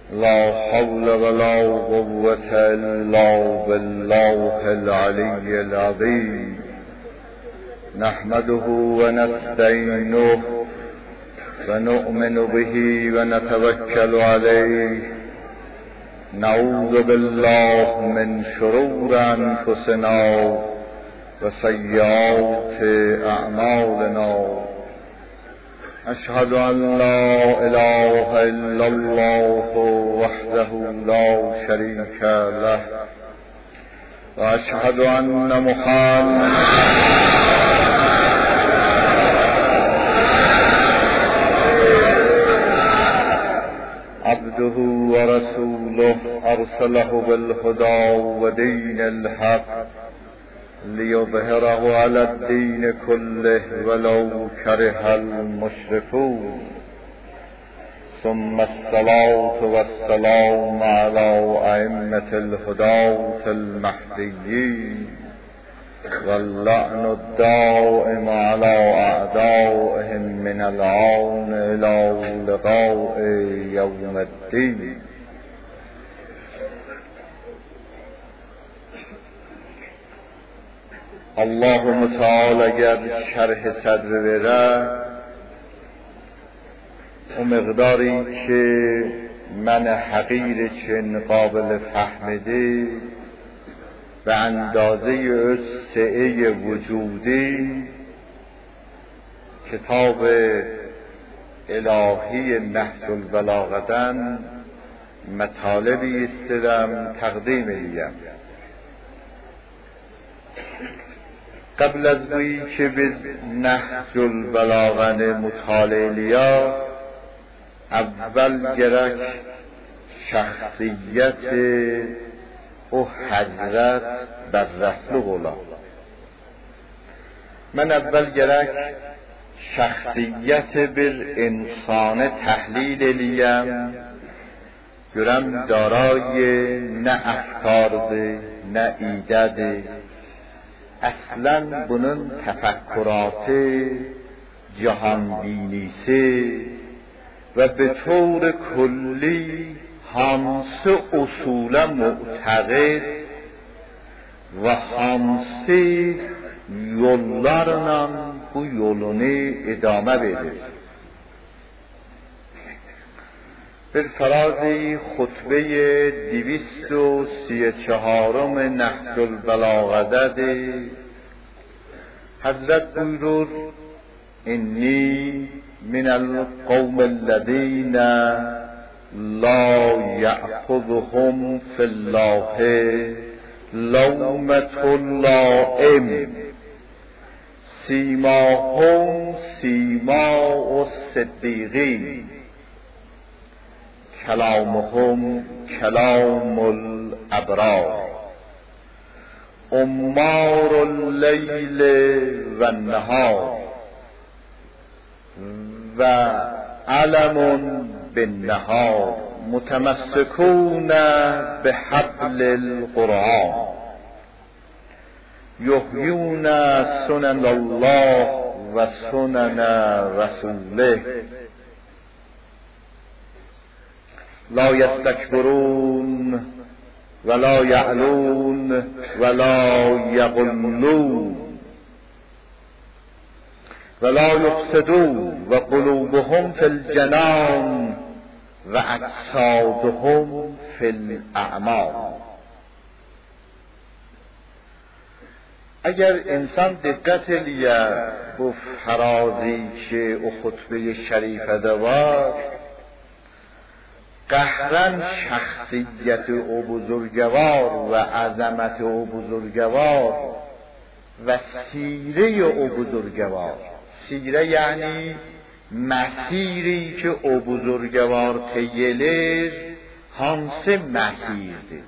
لا حول ولا قوة إلا بالله العلي العظيم. نحمده ونستعينه ونؤمن به ونتوكل عليه. نعوذ بالله من شرور أنفسنا وسيئات أعمالنا. أشهد أن لا إله إلا الله وحده لا شريك له، وأشهد أن محمدا عبده ورسوله أرسله بالهدى ودين الحق ليظهره على الدين كله ولو كره المشركون. ثم الصلاة والسلام على أئمة الهداة المهديين، واللعن الدائم على أعدائهم من الآن إلى لقاء يوم الدين. اللهم تعالی اگر شرح صدر بره و مقداری که من حقیر چن قابل فهمده به اندازه سعه وجودی کتاب الهی نهج البلاغتن مطالبی استدم تقدیم دیم. قبل از گویی که به نهج البلاغه مطالعه لیا اول گرک شخصیت او حضرت بر رسول غلام. من اول گرک شخصیت بر انسان تحلیل لیم، گرم دارای نه افکار ده نه ایده ده، اصلا bunun تفکرات جهان بینیسه و به طور کلی همسه اصولا معتقد و همسه yollarla bu yolunu ادامه بده. به فرازی خطبه 234 نهج البلاغه حضرت بuyurur: انی من القوم الذین لا یأخذهم فی الله لومة لائم سیماهم سیماء الصدیقین کلامهم کلام الابرار امار اللیل و النهار و علم بالنهار متمسکون بحبل القرآن یحیون سنن الله و سنن رسوله لا یستکبرون ولا یعلون ولا یغلون ولا یفسدون و قلوبهم فی الجنان و اجسادهم فی الاعمال. اگر انسان دقت لیه به فرازی که او خطبه شریف دوار قهرن شخصیت او بزرگوار و عظمت او بزرگوار و سیره او بزرگوار. سیره یعنی مسیری که او بزرگوار تیلر همسه مسیرده.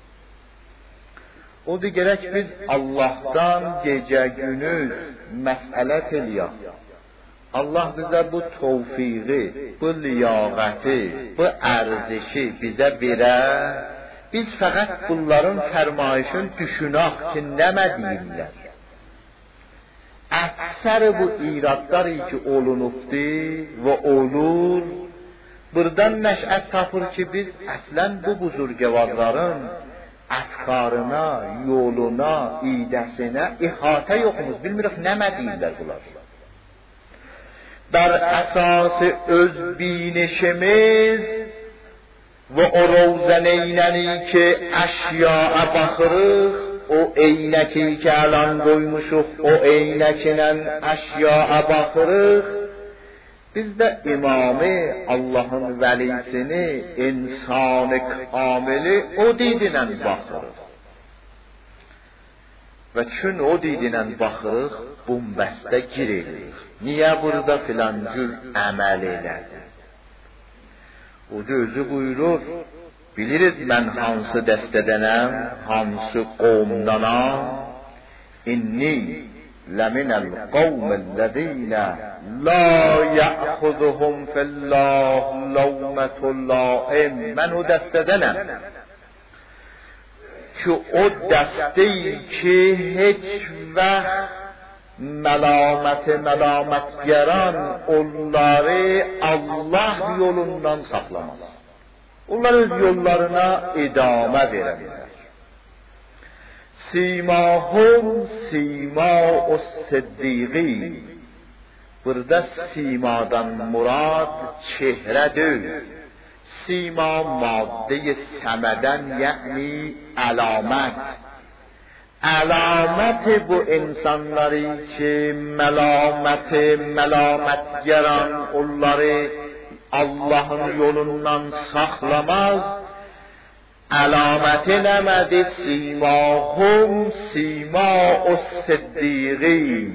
او دیگرک biz Allah'tan gece gündüz mes'ele teliyor. Allah bize bu tevfiki, bu liyaqati, bu ارزشi bize verir. Biz faqat bunların fermayişini düşünək ki nəmə deyirlər. Əksər bu iradları ki olunubdi və olur Buradan nəşət tapır ki, biz əslən bu buzurgəvarların əfkarına, yoluna, idəsinə ihatə yoxumuz. Bilmirik nə mədiyirlər bunlar. Bər əsası öz binişimiz və o rovzəneynəni ki, əşya'a baxırıq, o eynəki ki, əlan qoymuşuq, o eynəklə əşya'a baxırıq, biz də imamı, Allahın vəlisini, insan-ı kamili o didinə baxırıq. Və çün o didinə baxırıq, bombəstə giririk. Niyə burada filan cür əməl elədi? O da özü buyurur, biliriz mən hansı dəstədənəm, hansı qovmdanam, inni ləminəl qovməllədinə la yəxuduhum fillah ləvmətullahim. Mən o dəstədənəm ki, o dəstəyi ki, heç vaxt məlamətgərən onları Allah yolundan saxlamaz. Onlar öz yollarına idamə verərlər. Simahum sima'u siddiqin. Burada simadan murad çehrədir. Sima madde səmədən, yəni əlamət. Əlamət bu insanları ki, məlamətgərən onları Allah'ın yolundan saxlamaz. Əlaməti nəmədi? Simahum sima'u siddiqin.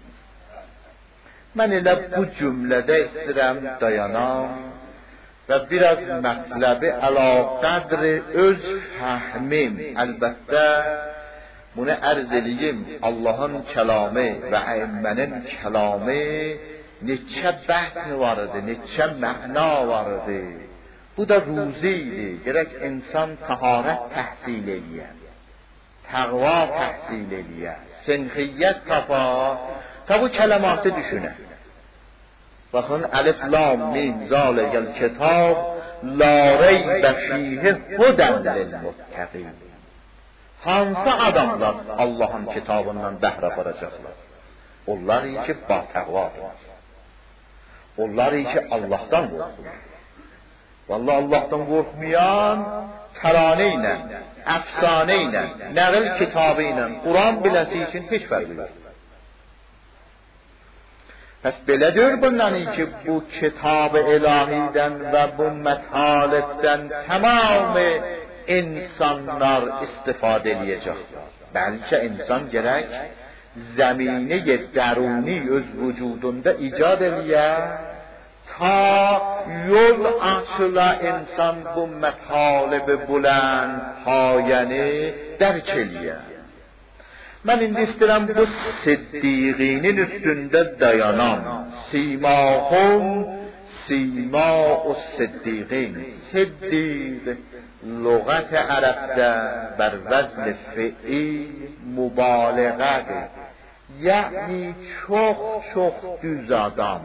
Mən elə bu cümlədə istəyirəm dayanam və biraz mətləbi əla qədri öz fəhmim, əlbəttə bunu ərz edeyim, Allah'ın kəlamı və əimmənin kəlamı neçə bəhs var idi, neçə məna var idi. Bu da ruzi idi. Gerek insan taharət təhsil eləyər, təqva təhsil eləyər, sinxiyyət tapa, ta bu kələmatı düşünər. Baxın, əlif lam mim zalikəl kitab la reybə fîhi hudən lilmuttəqin. Hansı adamlar Allah'ın kitabından bəhrə varacaqlar? Onlar ki, batəqvadır. Onlar ki, Allah'tan qorxur. Vallahi Allah'tan qorxmayan təranə ilə, əfsanə ilə, nəql kitabı ilə, Quran biləsi üçün heç fərqi yox. Pəs belədir bundan ki, bu kitab-ı ilahidən və bu mətalibdən tamamı insanlar istifadə eləyəcəklər. Bəlkə insan gərək zəminə-i dəruni öz vücudunda icad eləyər, ta yol açıla insan bu mətalib-i bulənd payəni dərk eləyər. Mən indi istəyirəm bu siddiqinin üstündə dayanam. Simahum sima'u siddiqin. Siddiq lüğət ərəbdə bər vəzn fiil mübaliğədir. Yəni çox düz adam.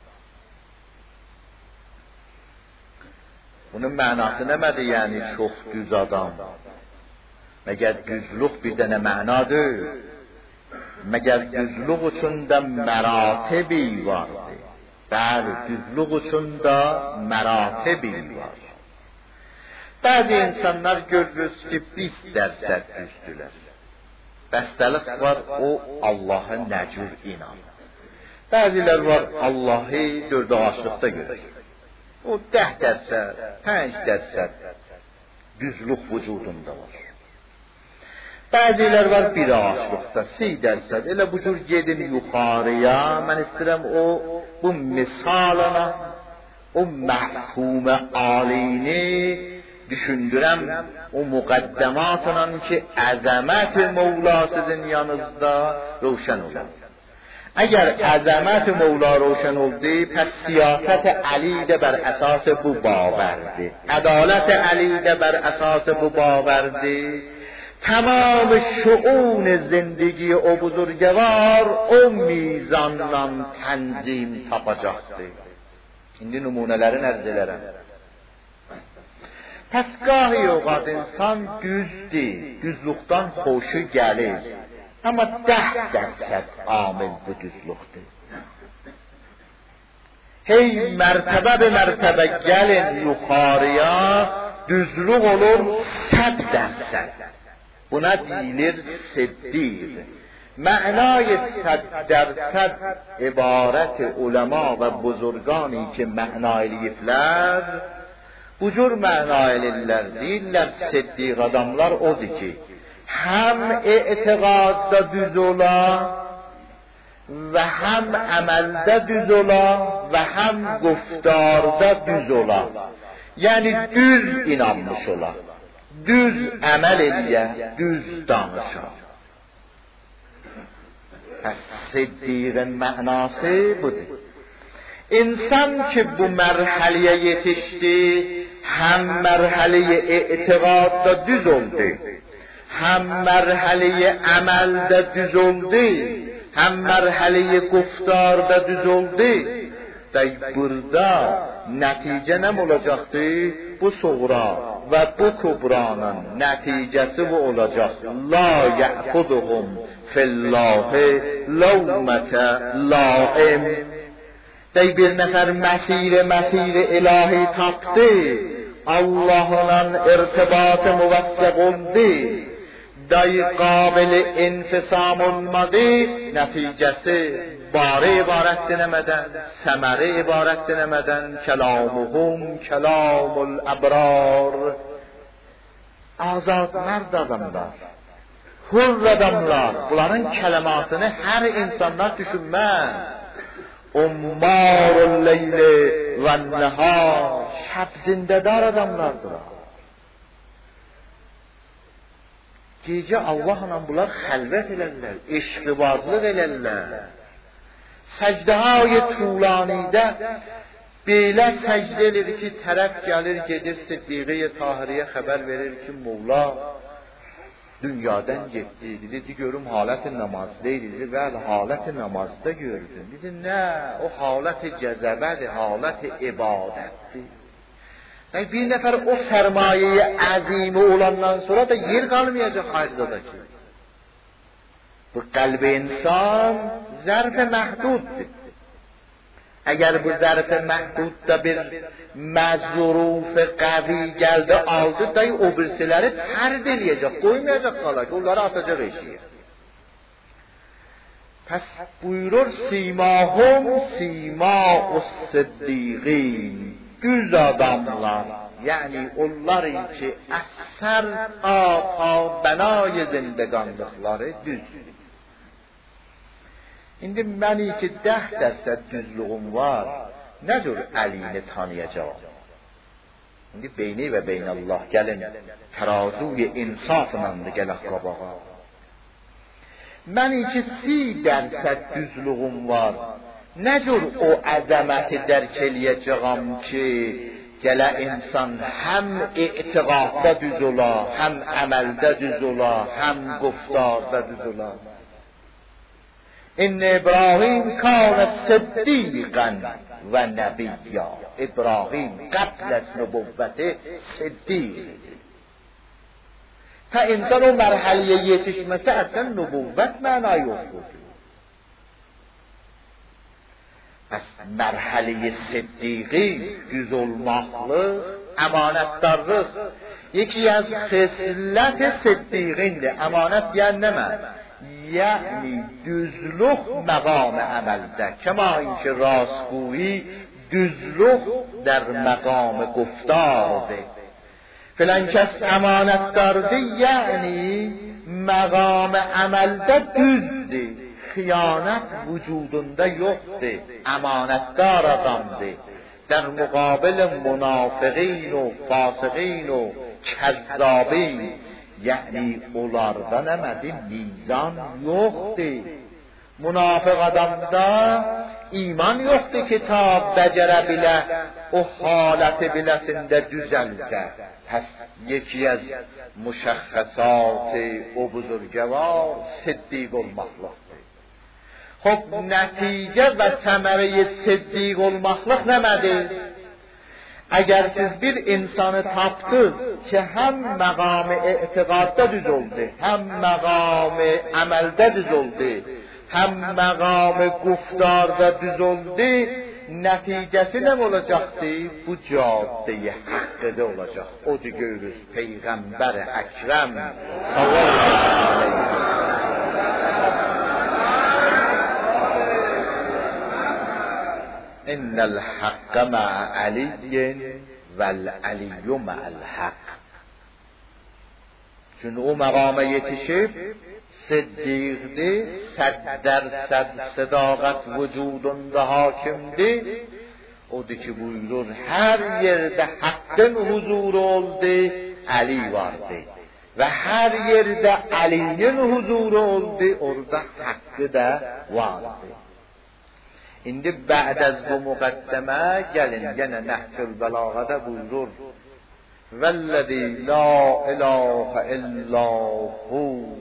Bunun mənası nəmədir? Yəni çox düz adam. Məgər düzlük bir dənə mənadır? Məgər düzlük üçün də məratibi vardır? Bəli, düzlük üçün də məratibi var. Bəzi insanlar görürüz ki, 20% düzdülər. Bəstəlik var, o Allah'a nəcür inanır. Bəzilər var, Allah'ı dördağaçlıqda görür. O 10%, 5% düzlük vücudunda var. Bəzilər var bir ağaçlıqda, 30%. Elə bu cür gedin yuxarıya. Mən istəyirəm bu misalına, o məhkum alini düşündürəm, o müqəddəmatla ki, əzəmət Mevla sizin yanınızda roşan olur. Əgər əzəmət Mevla roşan oldu, pəs siyasət Əli də bər əsas bu baverdi. Ədalət Əli də bər əsas bu baverdi. تمام شؤون زندگی او بزرگوار او میزانdan تنظیم tapacaqdır. İndi nümunələrin ərz elərəm. Pəs gahi yoxad insan düzdür, düzlükdən xoşu gəlir. Amma 10% amil bu düzlükdür. Hey mərtəbə be mərtəbə gəlin yuxarıya, düzlük olur 100%. Buna deyilir siddiq. Mənay 100% ibarət ulema və buzurgani ki məna eləyiblər, bu cür məna eləyirlər, deyirlər siddiq adamlar odur ki, həm etiqadda düz ola və həm əməldə düz ola və həm guftarda düz ola. Yəni düz inanmış ola, düz əməl eləyə, düz danışa. Siddiqin mənası budur. İnsan ki bu mərhələyə yetişdi, həm mərhələyə etiqadda düz oldu, həm mərhələyə əməldə düz oldu, həm mərhələyə guftarda düz oldu. Burada nəticə nə olacaqdır? Bu suğra və bu kubranın nəticəsi bu olacaq. La ya'xuduhum fillahi lawmata laim. Bir nəfər məsir ilahi tapdı, Allahla irtibatı müvəssəq oldu, qabil infisam olmadı, nəticəsi bari ibarət dinəmədən, səməri ibarət dinəmədən, kəlamuhum kəlamul əbrar. Azad mərd adamlar, hür adamlar, bunların kələmatını hər insanlar düşünməz. Ummarul leyli və nəhar, şəb zindədar adamlardır. Gecə Allahla bunlar xəlvət elərlər, eşqibazlıq elərlər. Səcdə-i tulanidə belə səcdə edir ki, tərəf gəlir, gedir Siddiqə-i Tahiriyə xəbər verir ki, Molla dünyadan getdi. Dedi, görüm halət-i namazda idi. Bəli, halət-i namazda gördüm. Dedi, nə? O halət-i cəzəbədir, halət-i ibadətdir. Bir nəfər o sərmayeyi əzimi olandan sonra da yer qalmayacaq xayrıda ki. Bu qəlb insan zərf məhduddur. Əgər bu zərf məhdudda bir məzruf qavi gəldi, aldı da o birisiləri tərd eləyəcək, qoymayacaq qala ki, onları atacaq eşiyə. Pəs buyurur simahum sima'us siddiqin, düz adamlar, yəni onlar ki əsər ta bənay zindəqanlıqları düzdür. İndi məni ki 10% düzlüğüm var, nə cür əlini tanıyacaq? İndi beyni və beynəllah gəlin, tərazuy insafınandır gələk qabağa. Məni ki 30% düzlüğüm var, nə cür o əzəməti dərk eləyəcəyəm ki, gələ insan həm etiqadda düz ola, həm əməldə düz ola, həm guftarda düz ola. İnne İbrahim kâne siddiqən və nəbiyyya. İbrahim qəbl az nübüvvəti siddiqdir. Ta insan o mərhələyə yetişməsə əslən nübüvvət məna yoxdur. Pəs mərhələ-i siddiqi, düz olmaqlıq, əmanətdarlıq. Yeki az xislət-i siddiqindir. Əmanət deyən nəmə? Yəni düzlük məqam-ı əməldə. Kəma inki rastgویی düzlük در مقام گفتارdır. Filan kəs əmanətdardır, yəni məqam əməldə düzdür. Xiyanət vücudunda yoxdur. Əmanətdar adamdır. در مقابل منافقین و فاسقین و kəzzabin, yəni onlarda nəmədir? Mizan yoxdur. Münafiq adamda iman yoxdur ki, ta bəcərə bilə, o haləti biləsində düzəldə. Pəs yeki az müşəxxəsat-ı o buzurgəvar siddiq olmaqlıqdır. خب نتیجه و ثمره صدیق olmaqlıq nəmədir? Əgər siz bir insanı tapdınız ki, həm məqam-ı etiqadda düz oldu, həm məqam-ı əməldə düz oldu, həm məqam-ı qufdarda düz oldu, nəticəsi nə olacaqdı? Bu cadde-i haqqıda olacaq. Odur görürüz Peyğəmbər Əkrəm sallallahu aleyhi ve sellem. İnnel hakka ma'a aliyyin vel aliyyu ma'al hak. Çünkü o makama yetişip siddiqdir, 100% sedaqat vücudunda hakimdir. Odur ki buyurur, her yerde hakkın huzuru oldu, Ali vardı. Ve her yerde Ali'nin huzuru oldu, orada hakkı da vardı. İndi bə'd az bu müqəddəmə gəlin, yenə Nəhcül Bəlağədə buyurur. Vəllezî la ilâhe illâhu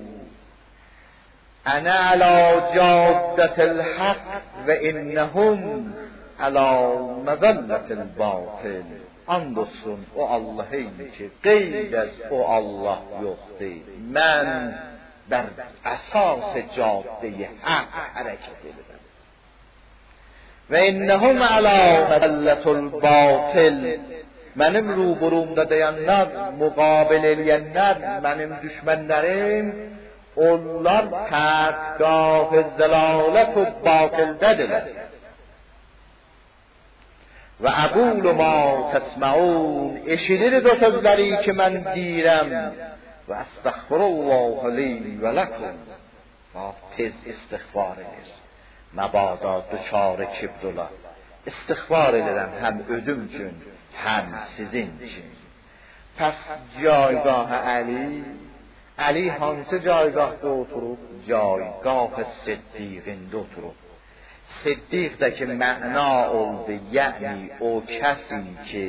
ənə alâ caddetil haqq və innəhum alâ məzəllətil bâtil. And olsun o Allah'ın ki, qeyr az o Allah yoxdur. Mən bər əsas-ı cadde-i haqq hərəkət edirəm. Ve innehum ala mezelletul batil. Benim ruburumda dayanlar, mukabil edenler, benim düşmenlerim, onlar tədgâh-ı zelâlet-u batildədirlər. Ve əqûlu mâ tesma'ûn, eşidirik o sözləri ki mən deyirəm. Ve estağfirullahu li ve lekum. Tez istiğfar edir. Məbada düşar kibrola. İstiğfar edirəm həm özüm üçün, həm sizin üçün. Pəs caygah-ı Ali hansı caygahda oturub? Caygah-ı Siddiqində oturub. Siddiqdəki məna oldu, yəni o kəsi ki,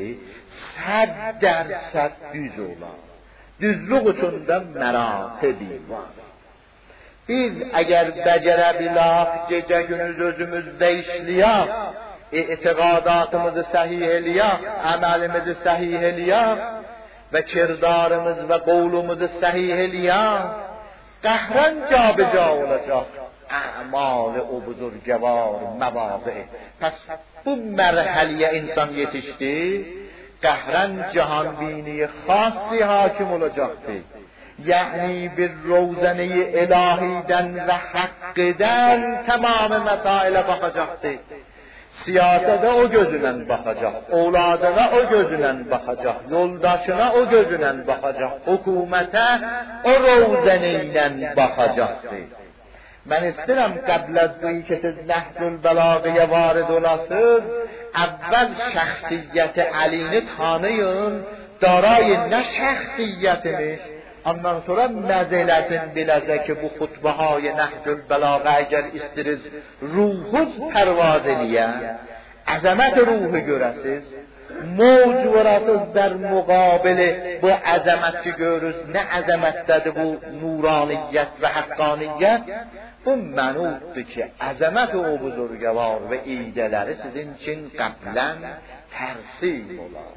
100% düz olar. Düzlük üçündə məratibi var. Biz əgər bəcərə bilaq, gecə günüz özümüzdə işləyək, etiqadatımızı səhih eləyək, əməlimizi səhih eləyək və kirdarımız və qovlumuzu səhih eləyək, qəhrən cabica olacaq əmal-i o buzurgəvar məvazi. Pəs bu mərhəliyə insan yetişdi, qəhrən cihanbini xasi hakim olacaqdır. Yani bir روزنه الهیden ve hakkıdan tamamı mesaile bakacaktı. Siyasete o gözünden bakacak, evladına o gözünden bakacak, yoldaşına o gözünden bakacak, hükümete o روزنeyden bakacaktı. Ben isterim qabl az bu ki siz Nəhcül Bəlağəyə varid olasınız, evvel şəxsiyyəti Əlini tanıyın, darayı ne şəxsiyyətimiz, ondan sonra məzələtin biləcək ki, bu xutbəhay Nəhcül Bəlağə əgər istiriz, ruhuz pərvaz eləyə, əzəmət ruhu görəsiz, mövc vurasız der müqabili bu əzəmət ki görürüz, nə əzəmətdədir bu nuraniyyət və haqqaniyyət, bu mənuddur ki, əzəmət o buzurgəvar və idələri sizin için qəblən tərsim olar.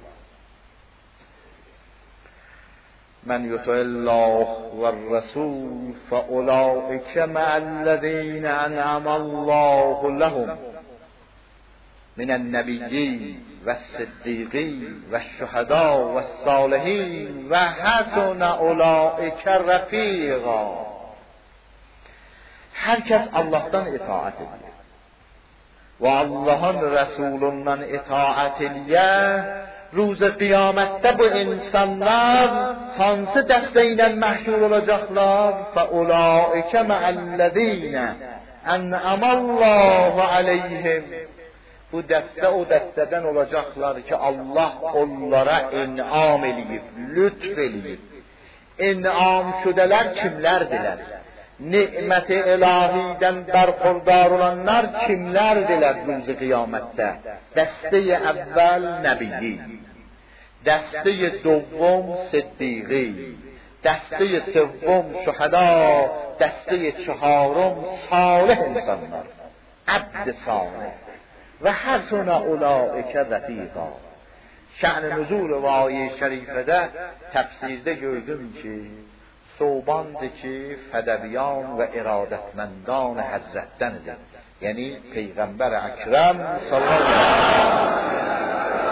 من يطع الله والرسول فأولئك مع الذين أنعم الله لهم من النبيين والصديقين والشهداء والصالحين وحسن أولئك رفيقا. Hər kəs Allah'tan itaat edir və Allah'ın Resulündən itaat edir. Ruz qiyamətdə bu insanlar hansı dəstə ilə məhşur olacaqlar? Fəulaikə mə'əllezîne en'amallahu aleyhim. Bu dəstə o dəstədən olacaqlar ki, Allah onlara inam eləyib, lütf eləyib. İnam şüdələr kimlərdirlər? Ni'mət-i ilahidən bərxurdar olanlar kimlərdirlər ruzi qiyamətdə? Dəstə-i əvvəl nəbiyyi, dəstə-i dovom siddiqi, dəstə-i sevvom şühəda, dəstə-i çəharım salih insanlar. عبد صالح و حسن اولئک رفیقا. şə'n nüzul və ayə şərifədə təfsirdə gördüm ki, sobandır ki, fədəviyan və iradətməndan həzrətdəndir. Yəni Peyğəmbər Əkrəm sallallahu aleyhi ve sellem.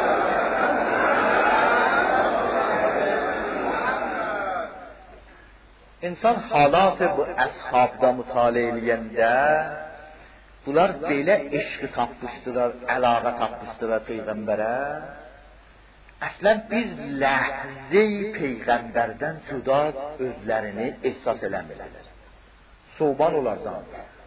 İnsan halat bu əshabda mütaliə eləyəndə bunlar belə eşqi tapmışdılar, əlaqə tapmışdılar Peyğəmbərə. Əslən biz ləhzə-i Peyğəmbərdən cüda özlərini ehsas eləmirlər. Soban onlardan.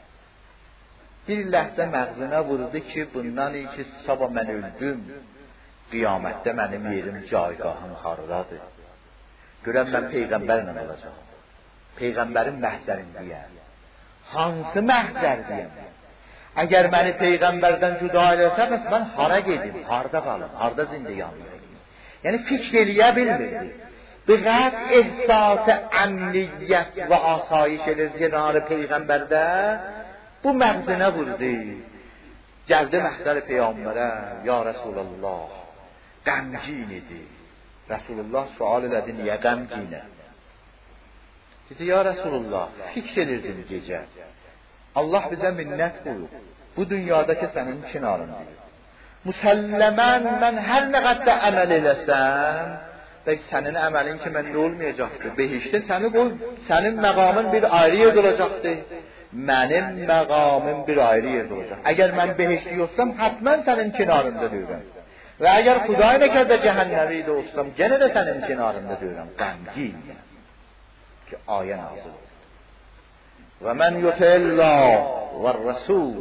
Bir ləhzə məğzına vurdu ki, bundan iyi ki, sabah mən öldüm, qiyamətdə mənim yerim, caygahım haradadır. Görəm mən Peyğəmbərlə olacaq. Peyğəmbərin məhzərindəyəm. Hansı məhzərdəyəm? Əgər məni Peyğəmbərdən cüda eləsə, bəs mən hara gedim, harada qalım, harada zindəyam? Yəni fikr eləyə bilmirdi. Biqət ehsas-ı əmniyyət və asayiş edir cenarı Peyğəmbərdə, bu məğzinə vurdu. Gəldi məhzər-i Peyğəmbərə, ya Rəsulullah, qəmgin idi. Rəsulullah sual elədi, niyə qəmginə? Dedi, ya Rəsulullah, fikr edirdim gecə. Allah bizə minnət qoyub, bu dünyadakı sənin kinarındır. Müsəlləmən mən hər nə qədər əməl eləsəm, sənin əməlin ki, məndə olmayacaqdır. Behişdə səni qoy, sənin məqamın bir ayrı yer olacaqdır. Mənim məqamım bir ayrı yer olacaq. Əgər mən behişli yoxsam, hətmən sənin kinarında deyirəm. Və əgər Xuday nə qədər cəhənnəmi də olsam, gene də sənin kinarında deyirəm. Qəmgin ki, ayə nazil. Və mən yutillah və rəsul.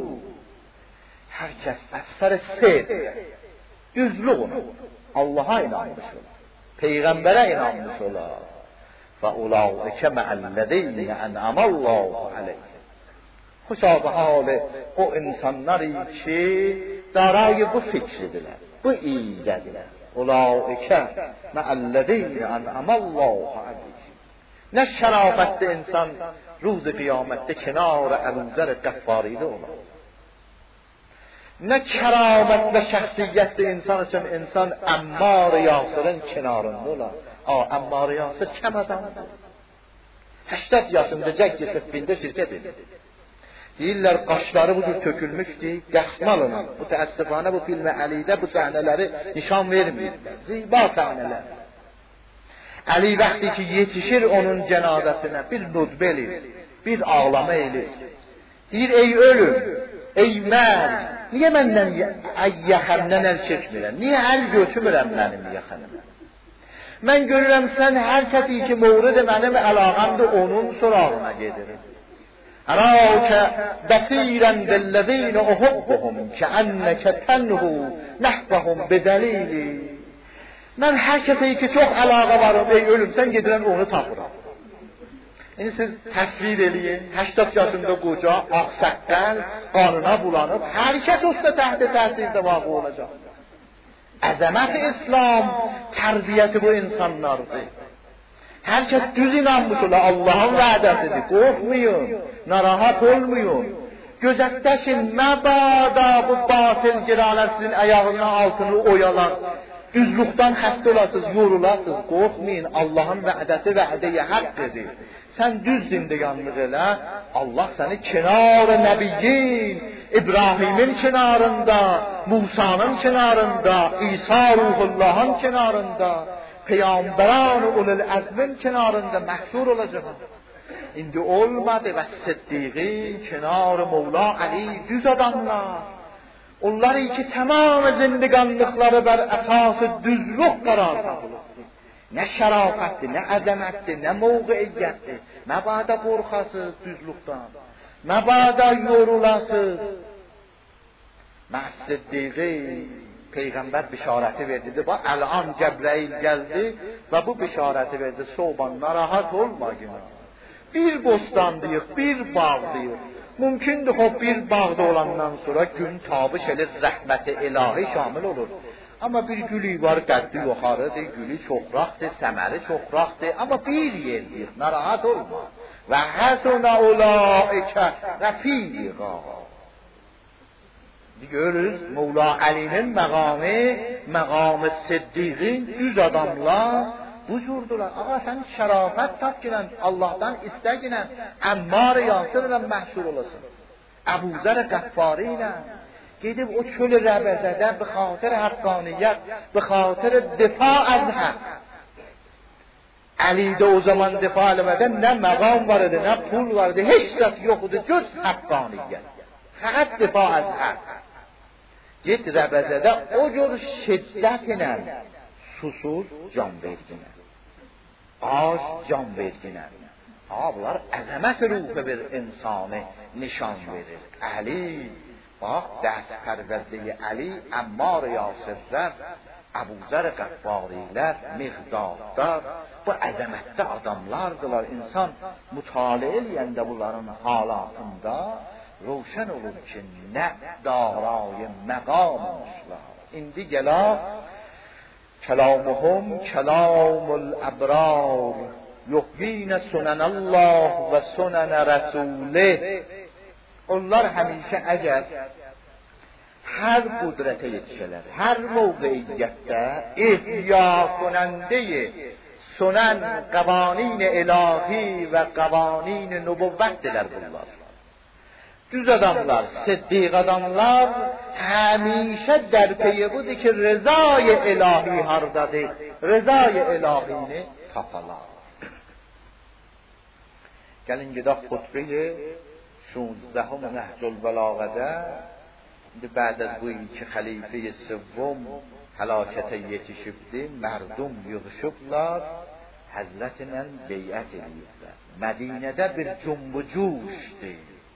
Hər kəs əsfər seyr, düzlük onu, Allaha inanmış olar, Peyğəmbərə inanmış olar. Və ulaikə məəllədeyni ənəməllahu aleyh. Xuşab halı o insanlar ki, darayı bu fikridirlər, bu iyidədirlər. Ulaikə məəllədeyni ənəməllahu aleyh. Nə şərafətli insan ruzi qiyamətdə kenar-ı Əbuzər Qəffaridə olar. Nə kəramət və şəxsiyyətli insan üçün insan Əmmar-ı Yasir'in kenarında olar. Əmmar-ı Yasir kəm adamdır. 80 yaşında cəggi səffində şirkət edir. Deyirlər, qaşları bu cür tökülmüşdür, qəsmalın. Bu təəssüfənə bu filmə Əlidə bu səhnələri nişan verməyirlər. Ziba səhnələr. Əli vaxtı ki yetişir onun cənazəsinə bir nudbə elir, bir ağlama elir. Deyir, ey ölüm, ey mən, niyə məndən yaxamdan əl çəkmirəm? Niyə əl götürmürəm mənim yaxamdan? Mən görürəm sən hər kəsi ki mövridə mənim əlaqəmdə onun sorağına gedirim. Ərəkə bəsirən billezîne uhubbuhum kəənnəkə tənhu nəhvəhum bedəlili. Mən hər kəsi ki çox əlaqə varım, ey ölüm, sən gedirəm onu tapıram. Yəni siz təsvir eləyin, 80 yaşında qoca, ağsaqqal, qanına bulanıb, hər kəs usta təhti təsirdə vaqe olacaq. Əzəmət İslam tərbiyyəti bu insanlardır. Hər kəs düz inanmış ola, Allahın vədəsidir, qorxmayın, narahat olmayın. Gözətdəşin, məbada bu batil girələr sizin ayağının altını oyalar. Düzlükdən xəstə olasınız, yorulasınız, qorxmayın, Allahın vədəsi vədəyə haqq edir. Sən düz zindiganlıq elə, Allah səni kenar-ı Nəbiyyin, İbrahimin kenarında, Musa'nın kenarında, İsa Ruhullah'ın kenarında, Peygamberan-ı Ulul Azmin kenarında məhşur olacaq. İndi olmadı və Siddiqin kenar-ı Mevla Ali düz adamlar. Onlar ki tamam zindiganlıqları bər əsası düzlük qarar tapılır. Nə şərafətdir, nə əzəmətdir, nə mövqeiyyətdir. Məbada qorxasız düzlükdən, məbada yorulasız. Siddiqi Peyğəmbər bişarəti verdi. Bax, əlan Cəbrəil gəldi və bu bişarəti verdi. Soban, narahat olma günah. Bir bostandayıq, bir bağdayıq. Mümkündür ki bir bağda olandan sonra gün tabiş edir, rəhməti ilahi şamil olur. Amma bir gülü var, qəddi yuxarıdır, gülü çoxraqdır, səməri çoxraqdır. Amma bir yerdir, narahat olma. Və həsuna ulaikə rəfiqa. Görürüz, Mevla Ali'nin məqamı siddiqin düz adamlar bu cürdülər. Ağa, sən şərafət tap girən, Allah'tan istə girən, Əmmar Yasir ilə məhşur olasın. Əbu Zər Qəffari ilə gedib o çöl Rəbəzədə به خاطر حقانیت، به خاطر دفاع از حق. علی de o zaman دفاع eləmədə nə məqam var idi, nə pul var idi, heç kəs yox idi cüz haqqaniyyət. Fəqət دفاع از حق. Get Rəbəzədə o cür şiddət ilə susuz can verginə. Aş can verginə. Bunlar əzəmət ruhu bir insanı nişan verir. Ali, bax, dəst pərvəzliyi Ali, Əmmar Yasirlər, Əbu Zər Qəffarilər, Miqdadlar, bu əzəmətli adamlardılar. İnsan mütaliə eləyəndə bunların halatında روشن olur ki nə darayı məqam olmuşlar. İndi gələ kelamuhum kelamul abrar yuhyine sunenallah ve sunen rasulih. Onlar həmişə əgər hər qudrətə yetişələr, hər mövqeyiyyətdə ihya کننده sunen قوانین الهی و قوانین نبوت دلر bunlar. Düz adamlar, siddiq adamlar həmişə dərpəyə budur ki, rızay ilahi hardadır, rızay ilahini tapalar. Gəlin gedək xutbəyə 16 Nəhcül Bəlağədə, indi bəd az bu iki xəlifə sövvüm həlakətə yetişibdi, mərdum yığışıblar, Həzrətlə beyət ediblər. Mədinədə bir cümbücüşdür.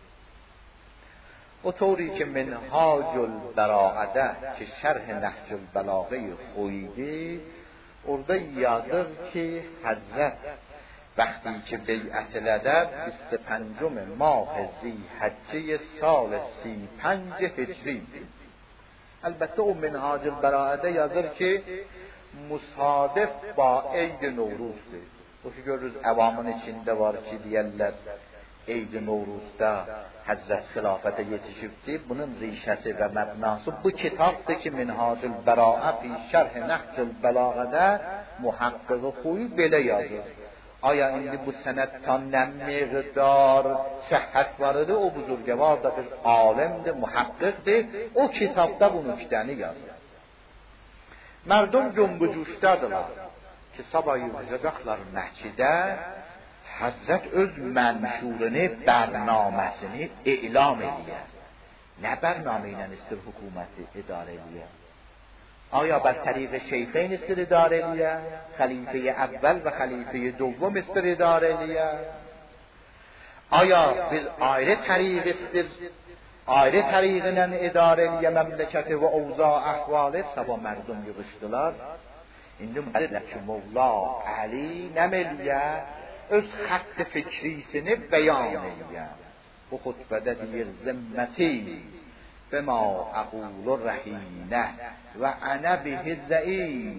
O طوری که منهاج البراءه که شرح نهج البلاغه خویده orada yazır ki Hazret وقتی که بیعت لده 25 ماه ذی‌حجه سال 35 هجری. البته o منهاج البراءه yazır ki مصادف با عید نوروزdur. O ki görürüz avamın içinde var ki deyirlər Eyd Novruzda Həzrət xilafətə yetişibdi. Bunun rişəsi və məbnası bu kitabdır ki, Minhacül Bəraə fi şərh Nəhcül Bəlağədə muhaqqiqi xuyu belə yazır. Aya indi bu sənətdən nə miqdar səhhət var idi? O buzurgəvar da bir alimdir, muhaqqiqdir. O kitabda bu nüktəni yazır. Mərdum cümbücüşdədirlər ki, sabah yığılacaqlar məscidə. Həzrət öz mənşurunu, bərnaməsini e'lam edir. Nə bərnamə ilə istir hökuməti idarə edir? Aya bər təriq şeyxeyn istir idarə edir? Xəlifə-i əvvəl və xəlifə-i دوم istir idarə edir? Aya biz ayrı təriq istir, ayrı təriq ilə idarə edir məmləkəti və ovza əhvalı? Sabah mərdum yığışdılar. İndi müəllim ki, Mevla Ali nəməliyə? Öz xətt fikrisini bəyan edir. Bu xutbədə deyir, zimməti bəma əqulu rəhinə və ənə bihi zəim.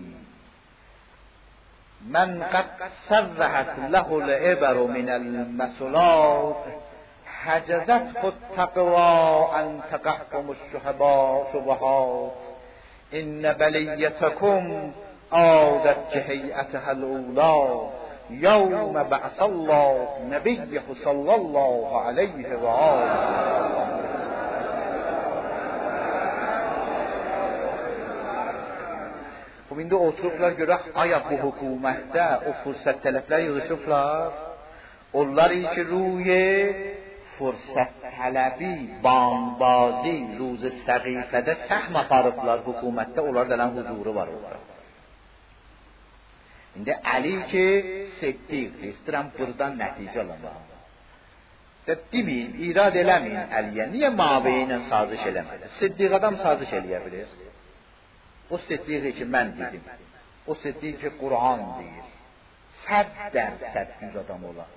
Mən qad sərrəhət ləhul ibəru minəl məsulat həcəzət xud təqva ən təqəhqumus şübhət. İnnə bəliyyətəkum ədət ki heyətəhəl uğla يوم بعث الله نبيه صلى الله عليه و آله. خب indi oturublar görək aya bu hökumətdə o fürsət tələblər yığışıblar. Onlar ki روی fürsət tələbi, banbazi, روز səqifədə səhm aparıblar hökumətdə. Onlar dələn huzuru var orada. İndi Ali ki siddiq istirəm buradan nəticə alınmalı. Deməyin, irad eləməyin Əliyə. Niyə Muaviyə ilə saziş eləmədi? Siddiq adam saziş eləyə bilir. O siddiqi ki mən dedim. O siddiq ki Qur'an deyir. 100% düz adam olar.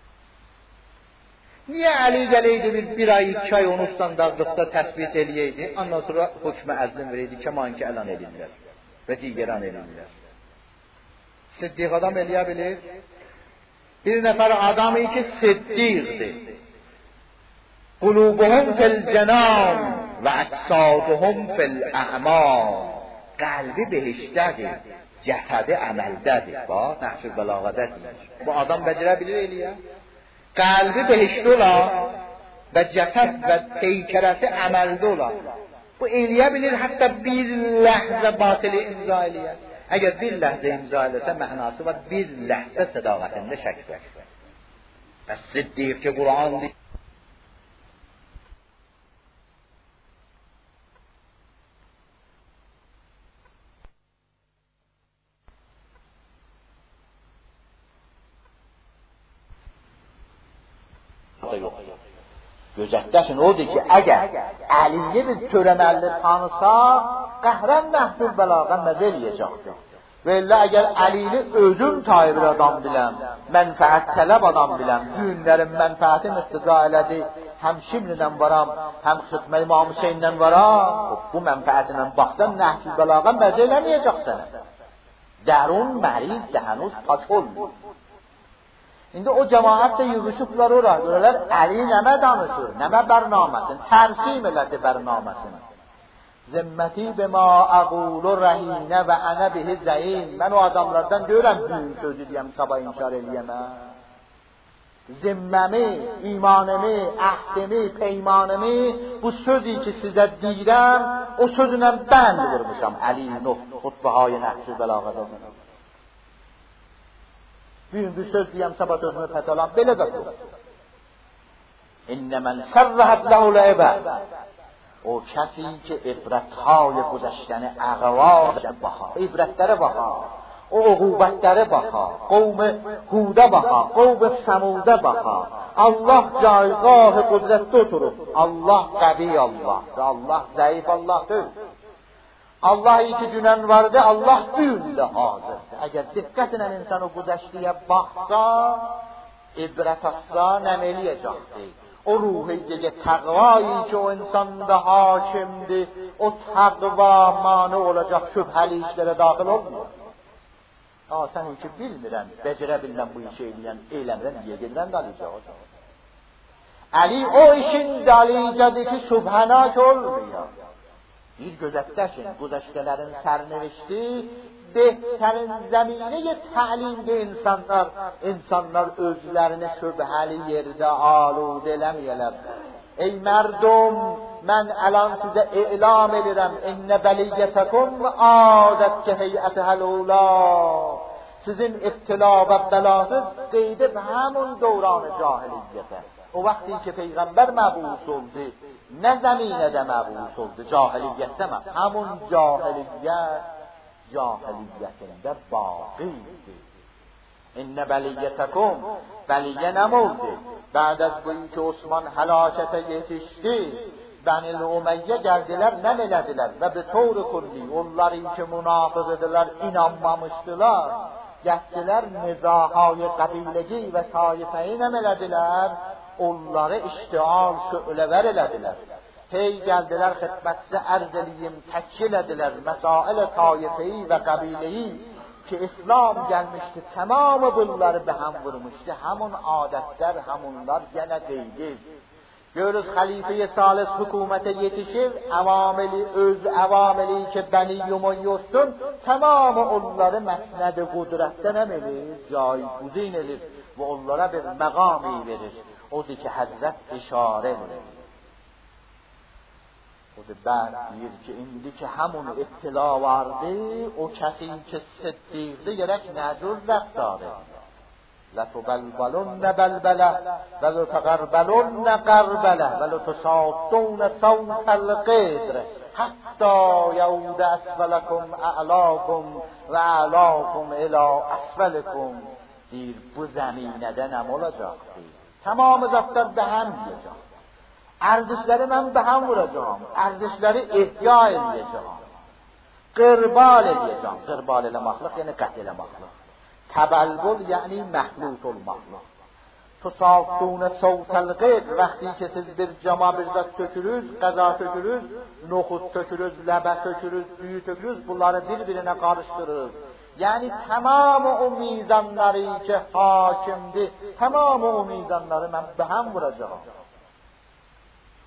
Niyə Əli gələydi bir ay, 2 ay onu standartlıqda təsbit eləyəydi? Ondan sonra hökmə əzlim verəydi, kəman ki əlan edirlər və digəran edirlər. Siddiq adam eləyə bilir. Bir nəfər adamı ki siddiqdir. Qulubuhum fil cənan و اجسادهم فی الاعمال. قلبی بهشتده، جسد عملدده. با نحش بلاغت bu adam becerebilir eliye. Kalbi behişte ola ve ceset ve peykeresi amelde ola. Bu eliye bilir hatta bir lehze batili imza eliye. Eğer bir lehze imza elese mənası var, bir lehze sedaqətində şək var. Və siddiq ki Kur'an deyir. Gözətdəsin, odur ki, əgər Əliyi biz törəməlli tanısa, qəhrən nəhsül bəlağa məzə eləyəcəkdir. Və elə əgər Əliyini özüm tayir adam biləm, mənfəət tələb adam biləm, düğünlərin mənfəəti müqtiza elədi, həm Şiblinlə varam, həm Xitmə İmam Hüseynlə varam, bu mənfəətinlə baxsan nəhsül bəlağa məzə eləməyəcəksən. Dərun məriz dəhənuz patoldur. İndi o cemaat da yığışıblar ora, görürlər Əli nəmə danışır, nəmə bərnaməsin, tərsim elədi bərnaməsin. Zimməti bima əqulu rəhinə və ənə bihi zəyin. Mən o adamlardan görəm büyük sözü deyəm, sabah inkar eləyəmə. Zimməmi, imanımı, əhdimi, peymanımı, bu sözü ki sizə deyirəm, o sözünə bənd vurmuşam Əli'nin o xutbəhay nəhcü bəlağədə. Büyün bir söz diyem sabah sözümü pətalan, belə də yox. İnnə mən sərrəhət ləhul əbəd. O kəsi ki ibrəthay güzəştəni əğvâdə baxar, ibrətlərə baxar, o uğubətlərə baxar, qovm-ı Hudə baxar, qovm-ı Səmudə baxar. Allah caygah-ı qudrətdə oturur. Allah qəvi Allahdır, Allah zəif Allah deyil. Allah ki dünən vardı, Allah bugün də hazırdır. Əgər diqqətlə insan o güzəştiyə baxsa, ibrət asla nəm eləyəcəkdir. O ruhiyyəyə təqvayı ki o insanda hakimdir, o təqva mani olacaq, şübhəli işlərə daxil olmuyor. Sən ki bilmirəm, becərə bilməm bu işi eləyən, eyləmirəm, niyə gedirəm dalıcaq. Əli o işin dalıcadır ki şübhənak olmuyor. Bir gözətdəşin, güzəştələrin sərnevişdi, behərin zəminəyə təlimdə insanlar özlərini şübhəli yerdə alud eləməyələr. Ey mərdum, mən əlan sizə elam edirəm, innə bəliyyətəkum adət ki heyəti həlula. Sizin ibtila və bəlasız qeydib həmun dövran-ı cahiliyyətə. O vaxtı ki Peyğəmbər məbus oldu, nə zəminədə məbus oldu, cahiliyyətdə mə? Həmun cahiliyyətində baqiydi. İnnə bəliyyətəkum, bəliyyə nəm oldu? Bəd az bu ki Osman həlakətə yetişdi, Bənil Umeyyə gəldilər, nə elədilər? Və bir tövr-ü kulli, onlar ki münafıq edilər, inanmamışdılar. Gətdilər nizahay qəbiləgi və taifəyi nə elədilər? Onları iştial şö'ləvər elədilər. Hey gəldilər xidmətizə ərz eləyim, təkil edilər məsail-i taifəyi və qəbiləyi ki İslam gəlmişdi, tamamı bunları be hem vurmuşdu. Həmun adətlər, həmunlar yenə deydir. Görürüz xəlifə-i salis hükümətə yetişir, öz əvameli ki Bəni Umayyədən tamamı onları məsnəd-i qudrətdən elir, caygüzin edir və onlara bir məqami verir. Odur ki Həzrət işarə edir. Odur bəd deyir ki indi ki həmun ibtila vardı, o kəsi ki siddiqdir gerək nəcür rəftarı. لَتُبَلْبَلُنَّ بَلْبَلَةً وَلَتُغَرْبَلُنَّ قَرْبَلَةً وَلَتُصَادُّونَ صَوْتَ الْقِدْرِ حَتَّى يَعُودَ أَسْفَلَكُمْ أَعْلَاكُمْ وَأَعْلَاكُمْ إِلَى أَسْفَلِكُمْ. deyir bu zəminədə nəm olacaqdır? Tamamı zətlər bəhəm deyəcəm. Ərzişləri mən bəhəm vuracağım. Ərzişləri ihya edəcəm. Qırbal edəcəm. Qırbal eləməklik yəni qət eləməklik. Təbəlbul yəni məhlut olmaqlıq. Tusaqdun savtal qid, vaqti ki siz bir cama bir zat tökürüz, qəza tökürüz, noxud tökürüz, ləbə tökürüz, düyü tökürüz, bunları bir-birinə qarışdırırız. Yəni tamamı o mizanları ki hakimdir, tamamı o mizanları mən bəhəm vuracağım.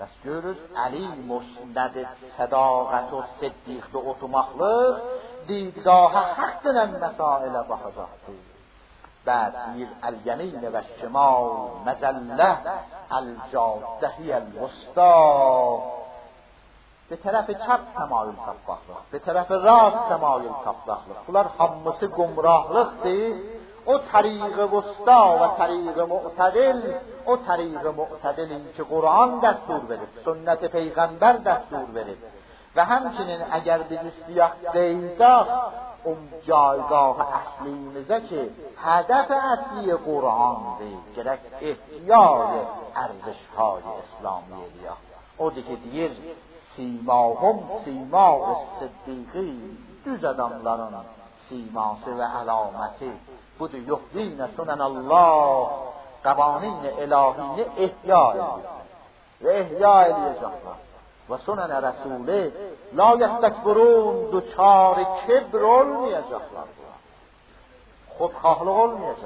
Bəs görürüz, Ali musnəd sədaqət o siddiq və otomaqlıq دیدگاه حق مسائل baxacaqdır. بعد deyir اليمین و الشمال مزله الجاده الوسطی به طرف چپ تمایل tapmaqlıq, به طرف راست تمایل tapmaqlıq. Bunlar hamısı gumrahlıqdır. O طریق وسطا و طریق معتدل o طریق معتدلی که قرآن دستور verir, سنت پیغمبر دستور verir و همچنین اگر بجستیاق دیداخ اون جایگاه اصلیمizə که هدف اصلی قرآنdır, gerek احیای ارزشهای اسلامی eləyək. Odur ki deyir سیماهم سیما صدیقی, düz adamların siması ve alameti budur. Yuhdine sunen Allah, قوانین الهیه ihya ediyor ve ihya edecekler. Ve sunen Resulü la yestekbirun, duçar kibr olmayacaklar. Xudxahlık olmayacak.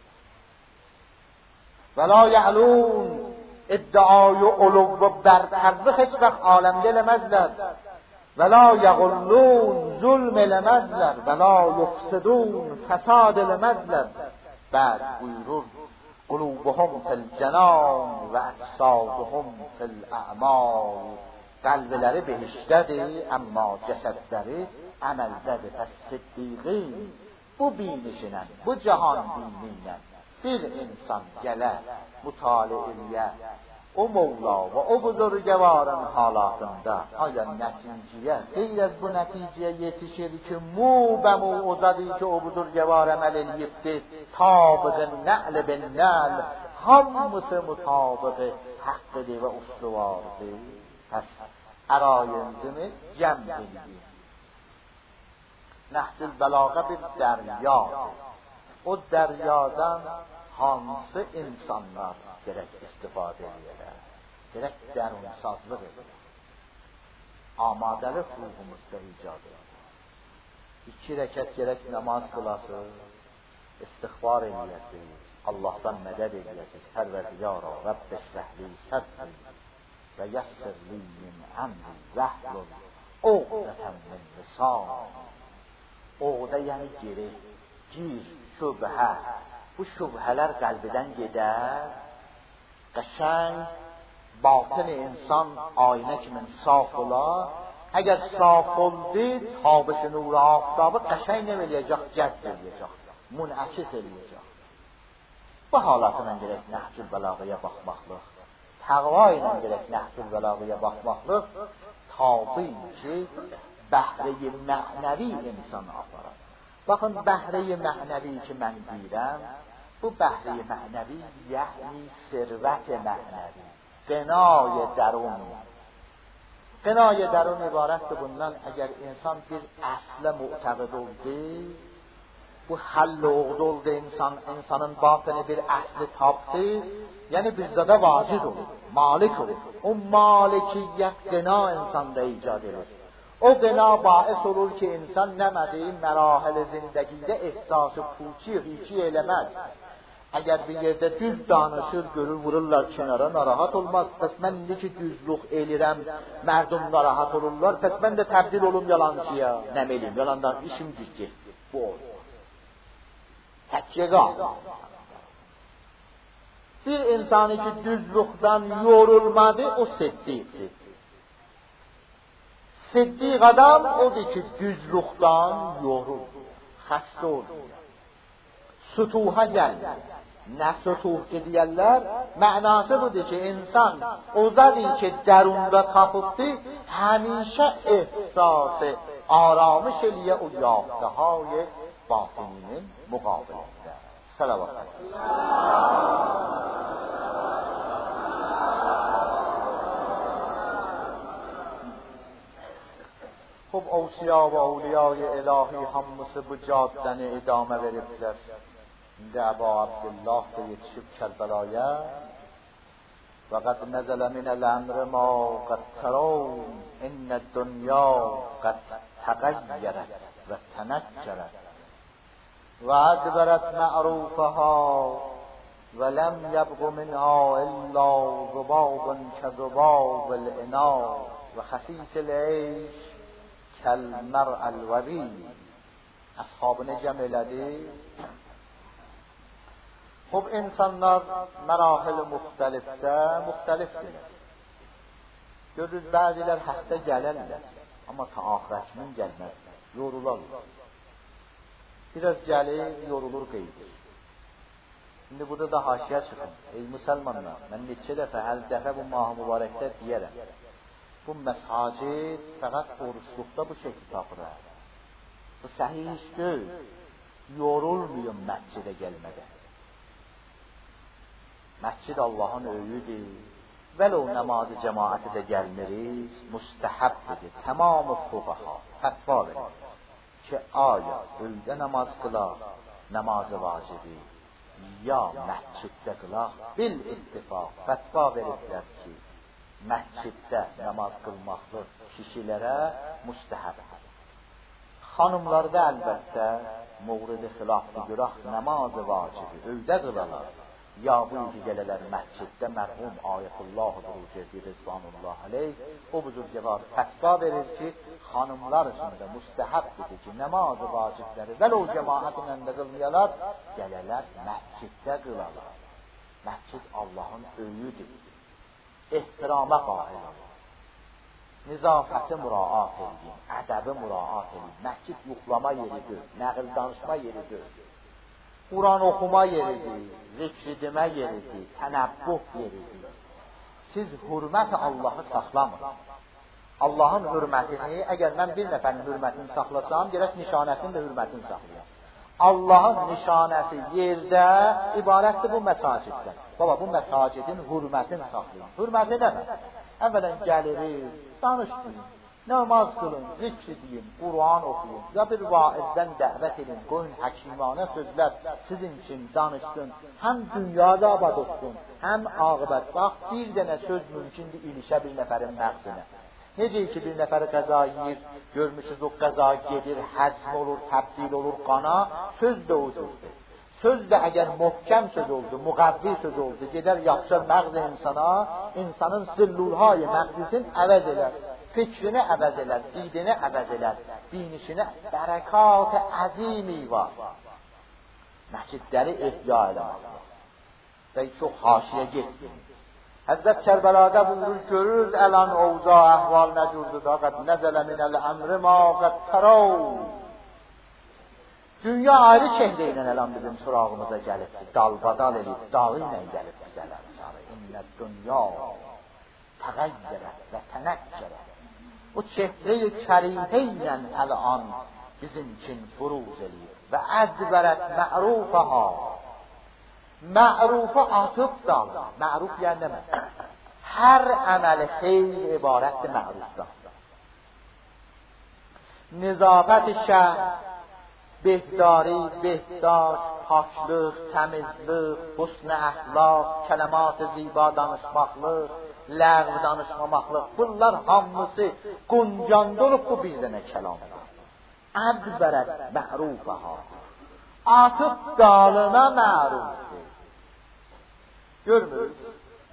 Ve la ya'lun, iddiayı uluv ve berterlik hiç vakt alemde elemezler. Ve la yaghullun, zulm elemezler. Ve la yufsidun, fesad elemezler. Bəd buyurur قلوبهم فی الجنان و اجسادهم فی الاعمال, قلبləri behiştədir, amma cəsədləri əməldədir. Pəs siddiqin bu binişinə, bu cahan dini ilə bir insan gələ, mütali eləyə o Mevla və o buzurgəvarın halatında aya nəticəyə, qeyr az bu nəticəyə yetişir ki, mu bə mu uzadı ki o buzurgəvar əməl eləyibdir, tabıqı nə'l bin nə'l, hamısı mutabıqı haqqıdır və ustuvardır. Pəs ərayınızını cəm edin. Nəhcül bəlağa bir dəryadır. O dəryadan hansı insanlar gerek istifadə edirlər, gerek dərunsazlıq edirlər. Amadəlik ruhumuzda icad edir. 2 rəkət gerek namaz qılasınız, istiğfar edəsiniz, Allah'tan mədəd edəsiniz. Pərverdigara Rəbb şrəhli sədri və yəssirli min əmri vəhlun uqdətən min lisan. Uqdə yəni gerek, gir, şübhə. Bu şübhələr qəlbidən gedər, qəşəng batın insan aynə kimi saf olar. Əgər saf oldu, tabiş nur aftabı qəşəng nə eləyəcək? Cəzb eləyəcək, münəkis eləyəcək. Bu halatına gerek Nəhcül Bəlağəyə baxmaqlıq, təqva ilə gerek Nəhcül Bəlağəyə baxmaqlıq, tabi ki, bəhri mənəvi insan aparar. Baxın, bəhri mənəvi ki mən deyirəm, bu bəhri mənəvi yəni servət mənəvi, qinay درون. قنای درون ibarətdir bundan, əgər insan bir əslə mu'təqid oldu, bu həll oldu insanın batını bir əsli tapdı, yəni bizdə də vacid olur, malik olur. O malikiyyət qina insanda icad edir. O qina bais olur ki, insan nəmədiyi mərahil zindəgidə ehsası puçi, hiçi eləməz. Əgər bir yerdə düz danışır, görür, vururlar kənara, narahat olmaz. Pəs mən indi ki düzlük elirəm, mərdum narahat olurlar, pəs mən də təbdil olum yalancıya. Nəm eləyim, yalandan işim düzgür. Bu olmaz. Təkkəqə. Bir insanı ki düzlükdən yorulmadı, o siddiqdir. Siddiq adam odur ki düzlükdən yorul, xəstə olur. Sütuha gəlmir. Nə sütuh ki deyərlər, mənası budur ki, insan o zadı ki dərunda tapıbdı, həmişə ehsası aramış eləyə o yaxtəhay batıninin müqabilində. Salavat. خب اوصیا و اولیای الهی hamısı bu caddəni idamə veriblər. İndi Əbu Abdullah da yetişib Kərbəlaya və qad nəzələ minəl əmri ma qad tərəun innəd dünya qad təqəyyərət və tənəccərət və ədbərət mə'rufəha ولم یبق منها الا ذباب کذباب العناق و خسیس العیش کالمرء الوری. ashabını cəm elədi. Xub, insanlar mərahil-i müxtəlifdə müxtəlifdir. Görürüz, bəzilər həftə gələnlər, amma ta axirət gün gəlməzlər, yorularlar. Biraz gəlir, yorulur qeydir. İndi burada da haşiyə çıxın. Ey müsəlmanlar, mən neçə dəfə, hər dəfə bu mah-ı mübarəkdə deyərəm. Bu məsacid fəqət oruçluqda bu şəkil tapır. Bu səhih iş deyil. Yorulmuyor məscidə gəlmədə. Məscid Allah'ın öyüdür. Vəl o namazı cemaati də gəlmirik, müstəhəbdir. Tamamı fuqaha fətva verir ki, aya öydə namaz qılaq, namazı vacibi, ya məsciddə qılaq. Bil ittifaq fətva veriblər ki, məsciddə namaz qılmaqlıq kişilərə müstəhəbdir. Xanımlarda əlbəttə mövrid-i xilaflı görək namazı vacibi, öydə qılalar. Ya bu iki gələlər məsciddə mərhum Ayətullah Rucədi Rızvanullah aleyh o buzurgəvar fətva verir ki, xanımlar içində müstəhəbdir ki, namaz-ı vacibləri vəl o cəmaətin əndə qılmayalar, gələlər məsciddə qılalar. Məscid Allahın öyüdür. ehtirama qail olun. Nizafəti müraat edin, ədəbi müraat edin. Məscid yuxlama yeridir, nəql danışma yeridir. Quran oxuma yeridir, zikr demə yeridir, tənəbbuh yeridir. Siz hürmət Allah'ı saxlamın. Allah'ın hürmətini, əgər mən bir nəfərin hürmətini saxlasam, gərək nişanəsinin də hürmətini saxlayam. Allah'ın nişanəsi yerdə ibarətdir bu məsaciddən. Baba, bu məsacidin hürmətini saxlayın. Hürməti nədir? Əvvələn gəlirik, danışmayın, namaz qılın, zikr deyin, Quran oxuyun, ya bir vaizdən dəvət edin, qoyun həkimanə sözlər sizin üçün danışsın, həm dünyada abad olsun, həm aqibət. Bax, bir dənə söz mümkündür ilişə bir nəfərin məqsini. Necə ki, bir nəfəri qəza yiyir, görmüşüz o qəza gedir, həzm olur, təbdil olur qana, söz də o sözdür. Söz də əgər möhkəm söz oldu, müqavvi söz oldu, gedər yapışar məqz insana, insanın zillulhay məqzisin əvəz elər, fikrini əvəz elər, didini əvəz elər, dinişini bərəkat-ı əzimi var. Məscidləri ehya eləmək. Və çox haşiyə getsin. Həzrət Kərbəladə buyurur, görürüz əlan ovza əhval nəcurdur da, qəd nəzələ minəl əmri ma qəd tərəv. Dünya ayrı çehdə ilə əlan bizim surağımıza gəlibdir, dalbadal elib, dağı ilə gəlib bizələr sarı. İnnəd dünya təğəyyərət və tənəkkərət. O çehdə-i kərihə ilə əlan bizim üçün furuz elib və əzbərət mə'rufəha. Ma'rufa atıp dalır. Ma'ruf yəni nə? Hər əməli xeyr ibarətdir ma'rufdan. Nizafət şəhər, behdari, behdaş, paklıq, təmizlik, husn-i əxlaq, kələmat-ı ziba danışmaqlıq, ləğv danışmamaqlıq, bunlar hamısı quncanda olub bu bir dənə kəlamdır. Ədbərət ma'rufaha. Atıp dalına ma'rufdir. Görmürüz.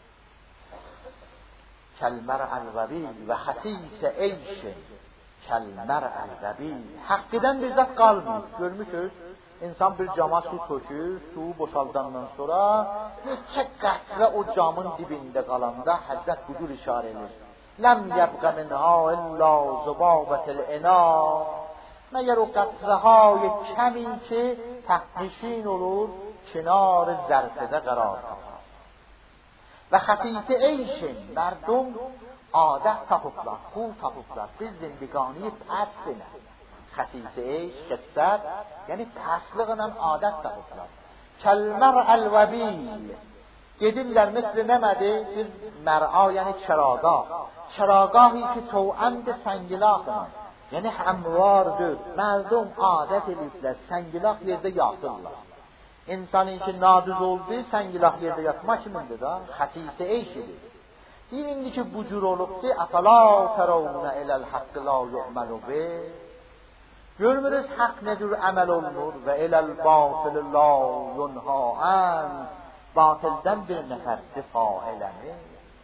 Kəlmər-əl-vəbi və xəsisə eyşin. Kəlmər-əl-vəbi. Həqqidən bir zat qalmıyor. Görmüşüz. İnsan bir cama su tökür, suyu boşaldandan sonra neçə qətrə o camın dibində qalanda Həzrət bu cür işarə edir. Ləm yəbqə minhâ illâ zübâbətil-inâ. Məgər o qətrəhay kəmi ki təhnişin olur, kinar zərfədə qərar tapar. Və xəsisə eyşin, mərdum adət tapıblar, xul tapıblar, biz zindiqaniyı pəstinə. Xəsisə eyş, qəssət, yəni pəsliğinə adət tapıblar. Kəlmər-əl-vəbi, gedirlər misli nəmədi? Bir mər'a, yəni çəragah. Çəragahi ki, toğəmdə səngilaxına. Yəni həmvardır, mərdum adət ediblər, səngilaq yerdə yatırlar. İnsanın ki, nadüz oldu, səngilaq yerdə yatma kimindir da? Xəsisə eyşidir. Deyir, indi ki, bu cür olubdur, əfəla tərəvnə eləl haqqı la yu'məlu bih. Görmürüz, haqq nə cür əməl olunur və eləl batılı la yunha ən. باطلدن bir nəfər difaa eləmir.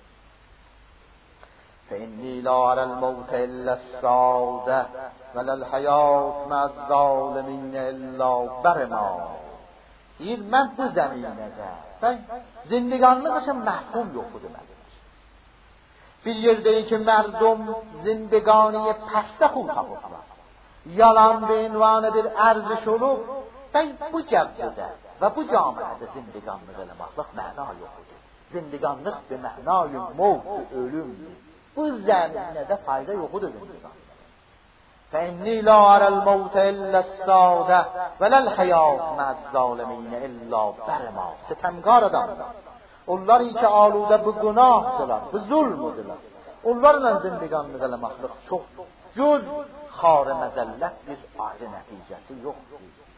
فإني لا أرى الموت إلا السعادة ولا الحياة مع الظالمين إلا برما. deyir, mən bu zəminədə zindiqanlıq üçün məhkum yoxudur mənim. Bir yerdəyik ki, mərdum zindiqaniyə pəstə xul tapıblar. Yalan və ünvanı bir ərziş olub və bu cəbdədə və bu camiədə zindiqanlıq eləmaqlıq məna yoxudur. Zindiqanlıq bir mənayı mevt, ölümdür. Bu zəminədə fayda yoxudur zindiqanlıq. فإني لا أرى الموت إلا السعادة ولا الحياة مع الظالمين إلا برما. ستمگار adamlar. Onları ki aludə bu günahdılar, bu zulmüdülər. Onlarla zindiqanlıq eləmaqlıq çox göz xarı məzəllət bir ayrı nəticəsi yoxdur.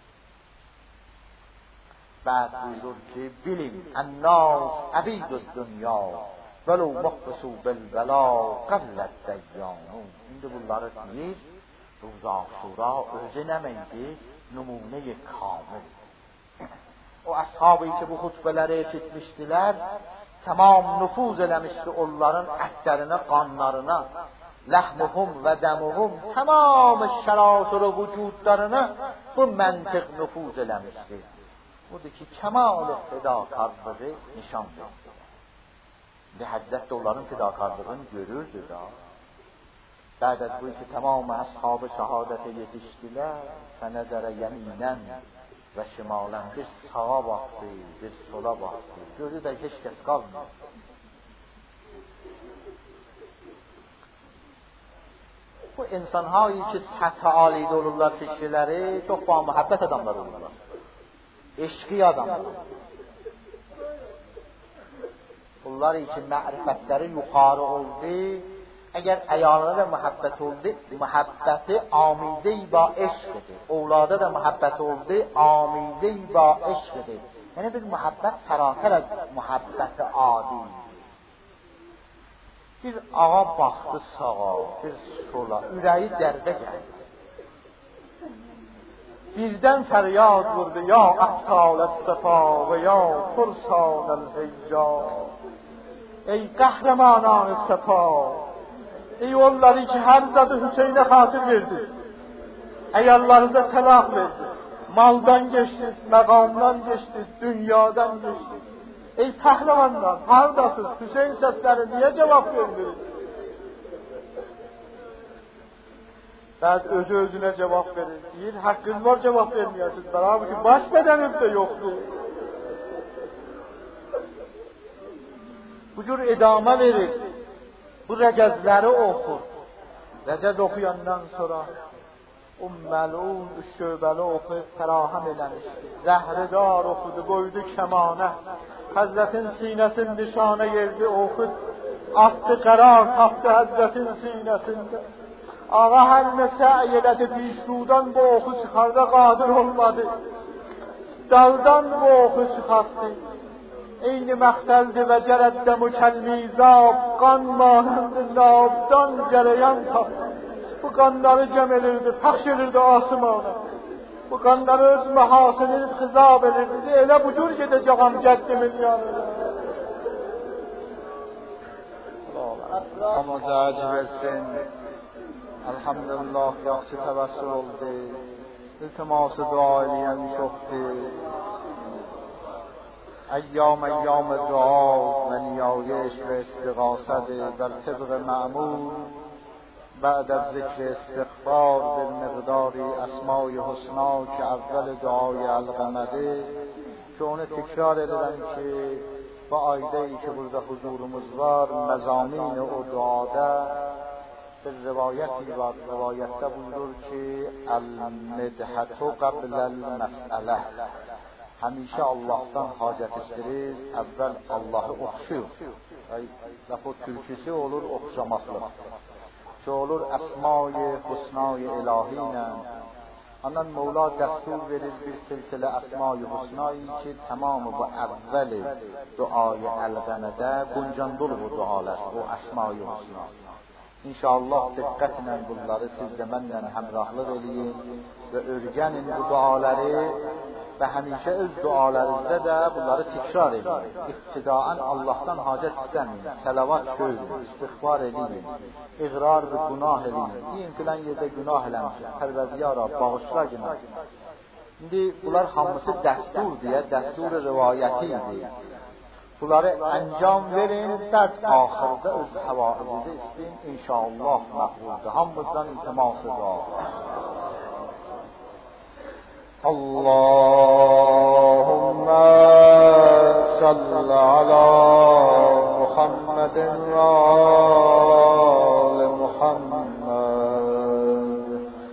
Bəd buyurur ki, bilin, ən-nas əbidud dünya vəlu məqbəsu bil-bəla qəvlət dəyyanu. İndi bunları deyir, روز عاشورا özü nəməydi, nümunə-i kamil. O əshabı ki bu xutbələri eşitmişdilər, tamam nüfuz eləmişdi onların ətlərinə, qanlarına, ləhmuhum və dəmuhum, tamamı şərasır-ı vücudlarına bu məntiq nüfuz eləmişdi. Budur ki, kəmal-ı fidakarlığı nişan verdi. Və Həzrət də onların fidakarlığını görürdü da. بعد از بوی که تمام اصحاب شهادت یتیشتیler فنظر یمینن و شمالن bir sağa baktı, bir sola baktı. Gördü de hiç kes kalmıyor. Bu insanhایی ki سطح عالی olurlar fikirleri çok با محبت adamlar olurlar. Eşki adamlar. Bunlar için ma'rifətləri yuxarı oldu. Əgər əyalına da məhəbbət oldu, məhəbbəti amize-i ba eşqdir. Ovlada da məhəbbət oldu, amize-i ba eşqdir. Yəni bir məhəbbət fəraqər az məhəbbəti adi. Bir ağa baxdı sağa, bir sola, ürəyi dərdə gəldi. Birdən fəryad vurdu, ya əfsalət səfa və ya fursanəl-heyyad. Ey qəhrəmananı səfa, ey onları ki hər zadı Hüseyn'e xatir verdiniz. Əyallarınıza təlaq verdiniz. Maldan geçtiniz, məqamdan geçtiniz, dünyadan geçtiniz. Ey pəhləvanlar, haradasınız? Hüseyn səsləri niyə cavab verdiniz? Bəzi özü-özünə cavab verir. Deyir, haqqınız var cavab verməyəsiniz. Bərabı ki, baş bədəniz də yoxdur. Bu cür edamə verir. Bu rəcəzləri oxur. Rəcəz oxuyandan sonra o məlun, şöbəli oxuyub fərahəm eləmişdir. Zəhridar oxudu, qoydu kəmanə. Həzrətin sinəsin nişanə yerdi, oxud. Atdı qərar, tapdı Həzrətin sinəsində. Ağa hər nə səy elədi, pişrudan bu oxu çıxarda qadir olmadı. Daldan bu oxu çıxartdı. Eyni məxtəldi və cərəddə mükəlmizab, qan manandı nabdan cərəyan tapdı. Bu qanları cəm elirdi, pəxş elirdi asımana. Bu qanları öz məhasini xizab elirdi. Elə bu cür gedəcəyəm cəddimin yanına. Amma zəci versin. Elhamdülillah, yaxşı təvəssül oldu. İltiması dua eləyən çoxdur. ایام دعا و نیایش و استغاثت بر طبق معمول بعد از ذکر استغفار بالمقدار اسمای حسنا که اول دعای القمده که اون تکرار edilen که با آیده‌ای که burada huzurumuz var مضامین o duada bir rivayeti var. Rivayette buyurur ki el-medhatu qabl el-mes'ale. Hamişə Allah'tan hacət istiriz, əvvəl Allah'ı oxşuyur. Lafı türküsü olur oxşamaqlıq. Ki olur əsma-i husna-i ilahi ilə. Ondan Mevla dəstur verir bir silsilə əsma-i husna-i ki, tamamı bu əvvəli duayı əlqənədə quncandul bu dualar, o əsma-i husna. İnşallah diqqətlə bunları siz də mənlə həmrahlıq eləyin və örgənin bu duaları və həmişə öz dualarınızda da bunları təkrar edin. İbtidaən Allahdan hacət istəməyin, səlavat söyləyin, istiğfar edin, iqrar və günah edin. Deyin filan yerdə günah eləmişəm, Pərvərdigara bağışla günah. İndi bunlar hamısı dəstur deyə, dəstur rivayəti idi. Bunları əncam verin, bəd axırda öz həvaizinizi istəyin, inşallah məqbuldur. Hamımızdan iltiması var. Allahümme salli ala Muhammedin ve ali Muhammed.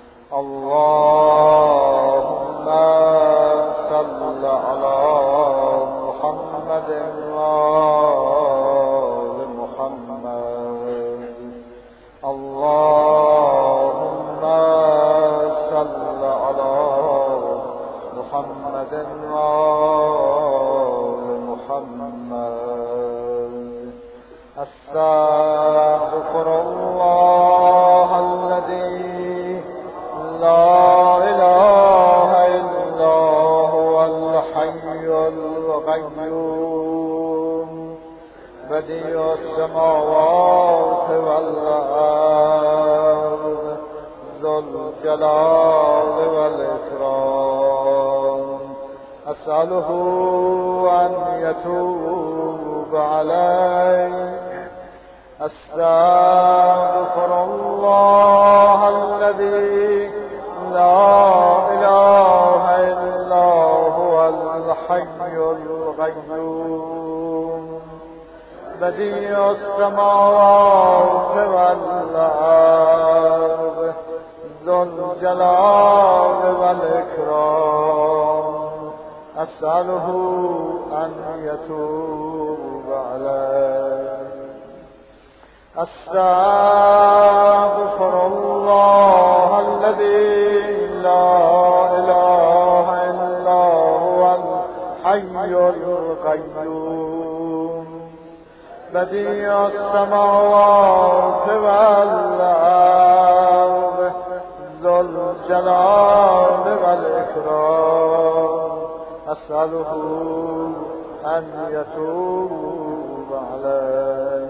Allahümme salli ala Muhammedin ve ali Muhammed. Allahümme salli ala محمد وآل محمد. أستغفر الله الذي لا إله إلا هو الحي القيوم بديع السماوات والأرض ذو الجلال والإكرام. أسأله أن يتوب عليك. أستغفر الله الذي لا إله إلا هو الحي القيوم بديع السماوات والأرض ذو الجلال والإكرام. أسأله أن يتوب عليه. أستغفر الله الذي لا إله إلا هو الحي القيوم بديع السماوات والأرض ذو الجلال والإكرام. أسأله أن يتوب عليه.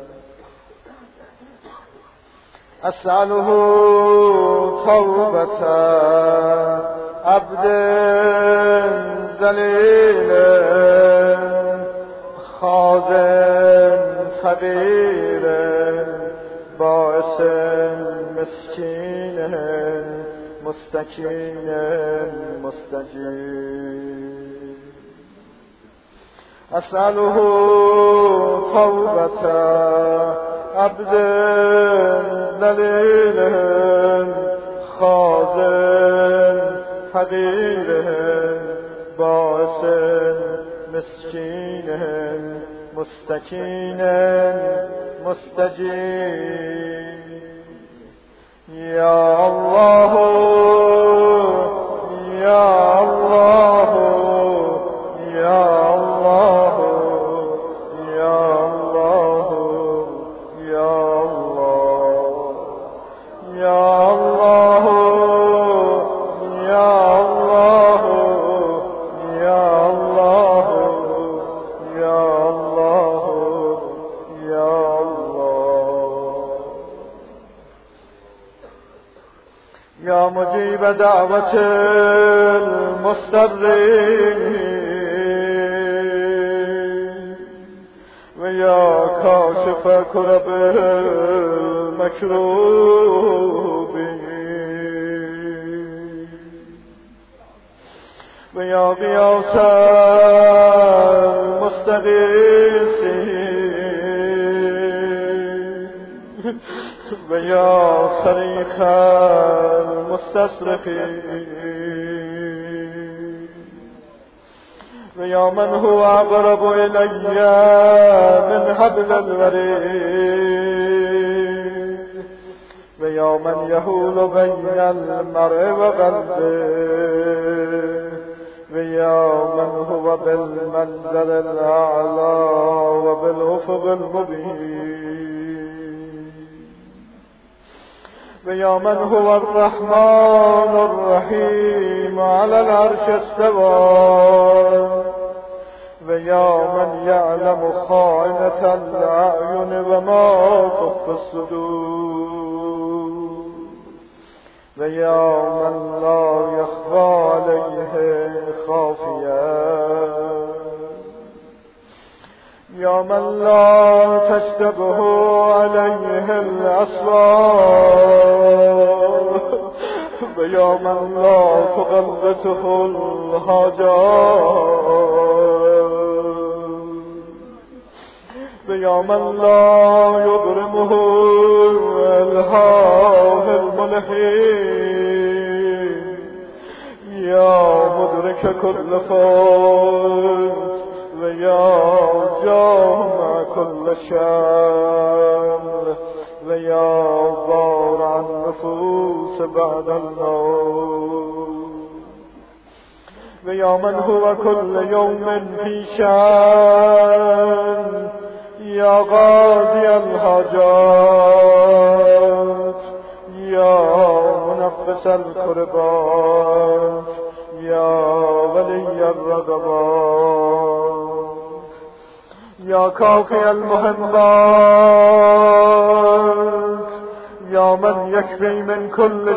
أسأله توبة عبد ذليل خاضع فقير باعث مسكين مستكين مستجيب. أسأله توبة عبد ذليل خاضع فقير باعث مسكين مستكين مستجيب. يا الله يا الله يا الله يا الله يا الله يا الله يا الله يا الله يا الله يا الله يا مجيب دعوة المضطرين ويا كاشف كرب المكروبين ويا غياث المستغيثين ويا صريخ المستصرخين ويا من هو أقرب إلي من حبل الوريد ويا من يهول بين المرء وقلبه ويا من هو بالمنزل الأعلى وبالأفق المبين و یا من هو الرحمن الرحیم علی العرش استوى و یا من یعلم خائنة الاعین و ما تخفی الصدور و یا من لا یخفی علیه خافیه یا من لا تشتبه علیه الاسرار و یا من لا تغلطه الحاجات و یا من لا یبرمه الهاه الملحین یا مدرک کل فوت و یا جامع کل شمل و یا بارع النفوس بعد الموت و یا من هو کل یوم فی شأن یا قاضی الحاجات یا منفس الکربات یا ولی الرغبات یا کافی المهمات یا من یکفی من کل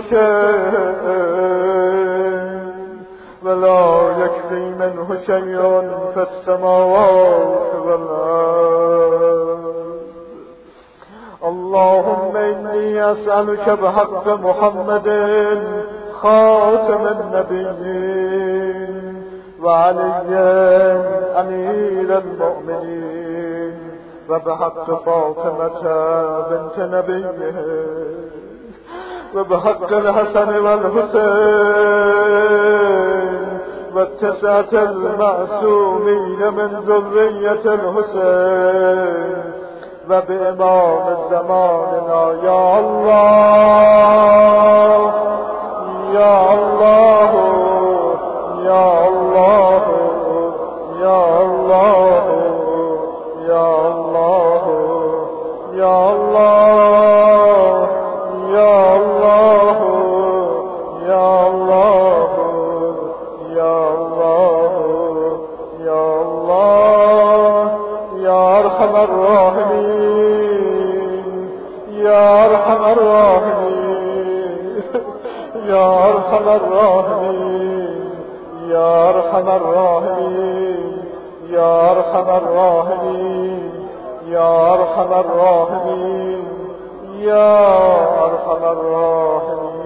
شیء ولا یکفی منه شیء فی السماوات والارض اللهم انی اسألک بحق محمد خاتم النبیین و علی امیر المؤمنین و بحق فاطمة بنت نبیه و بحق الحسن والحسین و التسعة المعصومین من ذریة الحسین و بإمام زماننا یا الله یا الله یا الله یا الله یا الله یا الله یا الله یا الله یا الله یا الله یا ارحم الراحمین یا ارحم الراحمین یا ارحم الراحمین یا ارحم الراحمین یا ارحم الراحمین یا ارحم الراحمین یا ارحم الراحمین.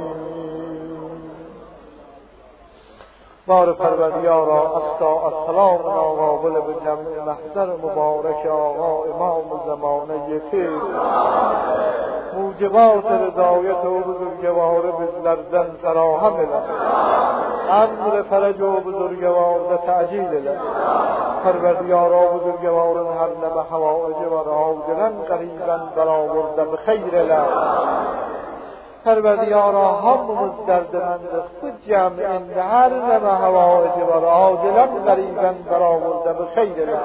بار پروردگارا السلام ناقابل به جمع محضر مبارک آقا امام زمانه خیر موجبات رضایت و بزرگوار بزلردن فراهم لد امر فرج و بزرگوار تعجیل لد پروردگارا بزرگوار هر نم حوائج و عاجلا قریبا برآورده بخیر لد پروردگارا هممز دردمند خود جمع هر نم حوائج و عاجلا قریبا برآورده بخیر لد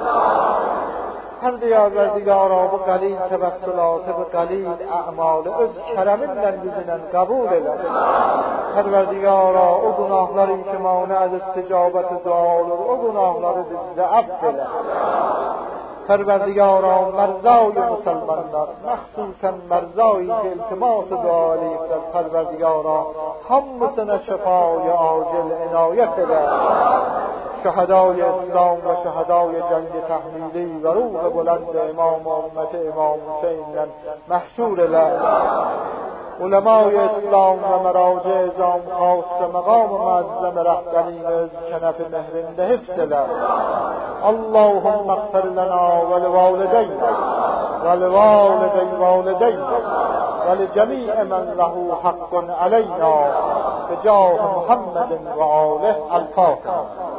پروردگارا به قلیل توسلات به قلیل اعمال از کرمندن بزنن قبول لد پروردگارا او گناهلاری که مانع از استجابت دعا او گناهلاری دزد عفو لد پروردگارا مرضای مسلمانان مخصوصا مرضایی که التماس دعا علیه پروردگارا همسن شفای عاجل عنایت لد شهدای اسلام و شهدای جنگ تحمیلی و روح بلند امام امت امام حسین محشور لد علمای اسلام و مراجع ازام خواست مقام معظم رهبری از کنف مهرنده حفظ لد اللهم اغفر لنا ولوالدینا ولوالدی والدینا ولجمیع من له حق علینا بجاه محمد و آله الفاتحه.